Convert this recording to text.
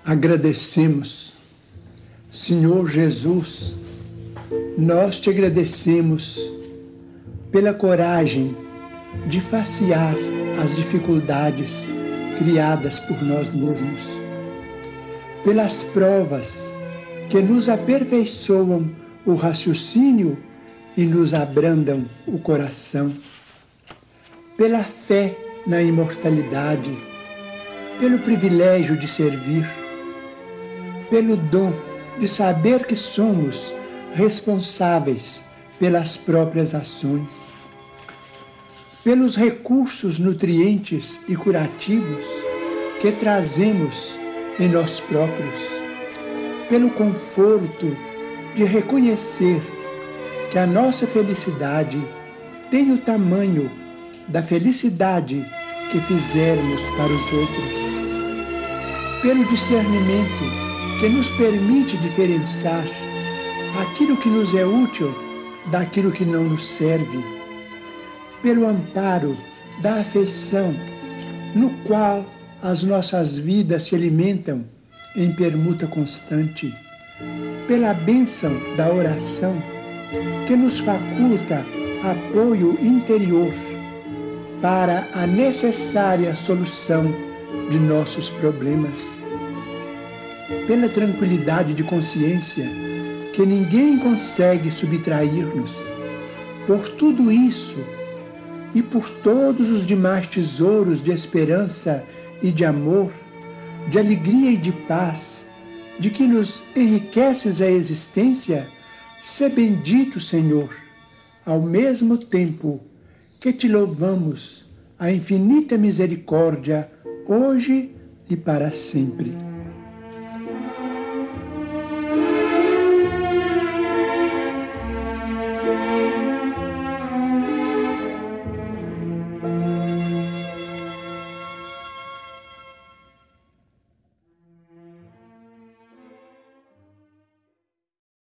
Agradecemos, Senhor Jesus, nós te agradecemos pela coragem de facear as dificuldades criadas por nós mesmos, pelas provas que nos aperfeiçoam o raciocínio e nos abrandam o coração, pela fé na imortalidade, pelo privilégio de servir, pelo dom de saber que somos responsáveis pelas próprias ações, pelos recursos nutrientes e curativos que trazemos em nós próprios, pelo conforto de reconhecer que a nossa felicidade tem o tamanho da felicidade que fizermos para os outros, pelo discernimento que nos permite diferenciar aquilo que nos é útil daquilo que não nos serve, pelo amparo da afeição, no qual as nossas vidas se alimentam em permuta constante, pela bênção da oração, que nos faculta apoio interior para a necessária solução de nossos problemas, pela tranquilidade de consciência que ninguém consegue subtrair-nos. Por tudo isso e por todos os demais tesouros de esperança e de amor, de alegria e de paz, de que nos enriqueces a existência, sê bendito, Senhor, ao mesmo tempo que te louvamos a infinita misericórdia, hoje e para sempre.